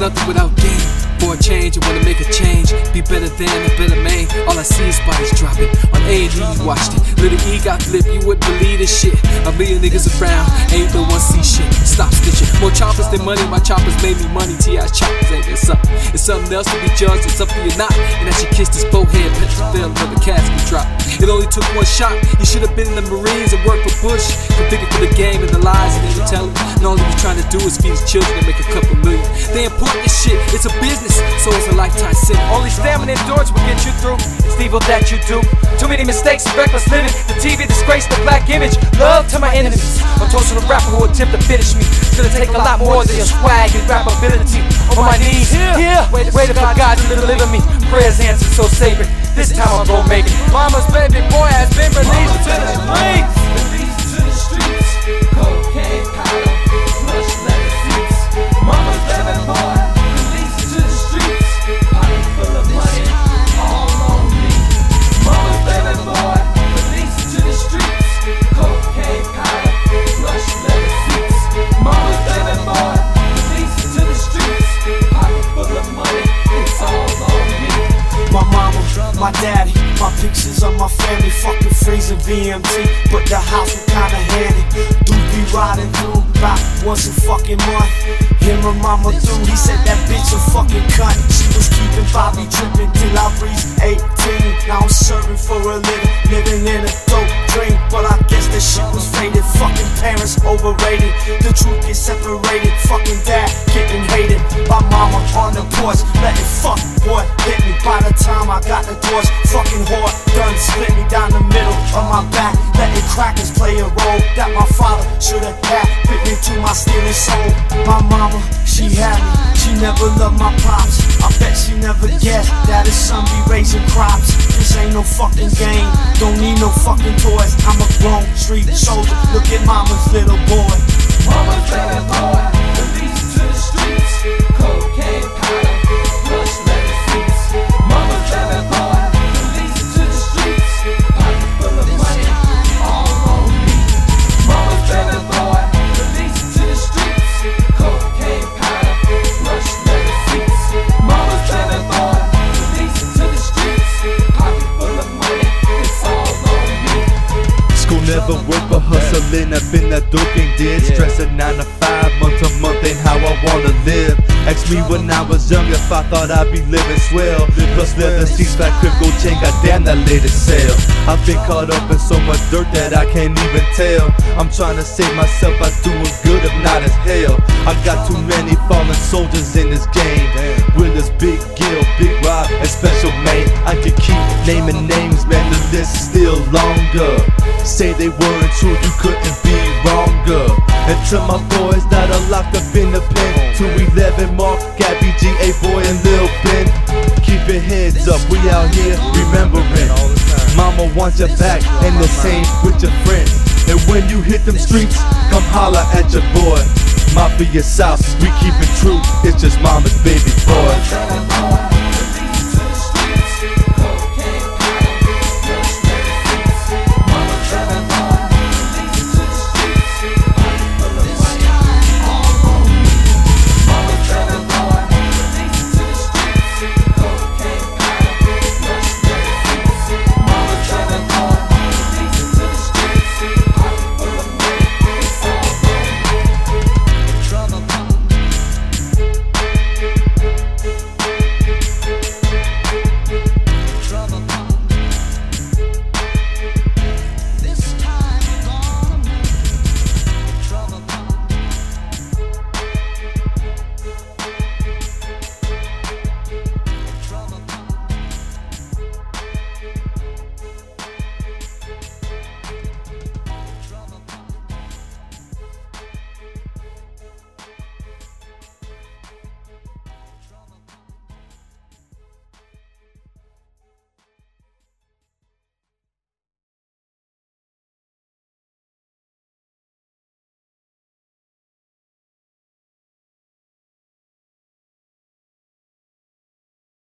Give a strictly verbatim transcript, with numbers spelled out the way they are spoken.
nothing without gain. For a change, I wanna make a change. Be better than a better man. All I see is bodies dropping. On A and E, you watched it. Little E got flipped, you wouldn't believe this shit. A million niggas around, ain't no one see shit. Stop stitching. More choppers than money, my choppers made me money. T I's choppers ain't that something. It's something else to be judged, it's something you're not. And as she kissed his forehead, Petra fell until the casket dropped. It only took one shot. You should have been in the Marines and worked for Bush. Convicted for the game and the lies that they were telling. And all he was trying to do is feed his children and make a couple million. They import this shit, it's a business, so it's a lifetime sin. Only stamina and endurance will get you through. It's evil that you do. Too many mistakes and reckless living. The T V disgrace the black image. Love to my enemies. I'm toasting a rapper who attempt to finish me. It's gonna take a lot more than your swag and rap ability. On my knees, yeah, waiting for God to deliver me. Prayers answered so sacred. This time I'm gonna make it. Mama's baby boy has been released to the streets. Released to the streets. Cocaine powder, plush leather seats. Mama's baby boy released to the streets. Pocket full of money, all on me. Mama's baby boy released to the streets. Cocaine powder, plush leather seats. Mama's baby boy released to the streets. Pocket full of money, it's all on me. My mama, my daddy, my pictures of my family, fucking freezing V M T, but the house was kinda handy. Do be riding through about once a fucking month. Him and mama through, he said that bitch a fucking cunt. She was keeping Bobby tripping till I reached eighteen. Now I'm serving for a living, living in a dope dream. But I guess that shit was faded. Fucking parents overrated. The truth gets separated. Fucking dad getting hated by mama on the porch, letting fuck boy hit me. By the time I got the doors, fucking whore done split me down the middle of my back, letting crackers play a role that my father should've had. Bit me to my stealing soul. My mama, she had me, she never loved my pops. I bet she never guessed that his son be raising crops. This ain't no fucking game, don't need no fucking toys. I'm a grown street soldier, look at mama's little boy. Mama's baby boy released to the streets. Cocaine powder, plush leather seats. Mama's baby boy released to the streets. Pocket full of money, all on me. Mama's baby boy released to the streets. Cocaine powder, plush leather seats. Mama's baby boy released to the streets. Pocket full of money, it's all on me. School never worked, but hustling up in that dope game did. Stressing nine to five, month to month ain't how I wanna live. Ask me when I was young if I thought I'd be living swell. Plus leather seats, fat crypto chain, goddamn that latest sale. I've been caught up in so much dirt that I can't even tell. I'm trying to save myself by doing good, if not as hell. I got too many fallen soldiers in this game. Willis, Big Gil, Big Rob, and Special Mate. I could keep naming names, man, the list is still longer. Say they weren't true, you couldn't be wronger. And to my boys that are locked up in the pen, two eleven Mark, Gabby, G A Boy, and Lil Ben. Keep your heads up, we out here remembering. Mama wants your back, and the same with your friend. And when you hit them streets, come holla at your boy. Mafia South, we keep it true, it's just mama's baby boy.